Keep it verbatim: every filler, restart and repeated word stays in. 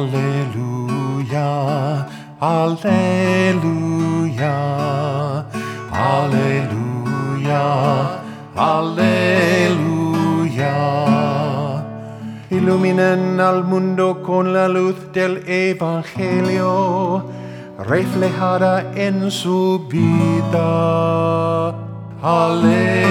Aleluya, aleluya, aleluya, aleluya. Iluminen al mundo con la luz del Evangelio, reflejada en su vida. Aleluya.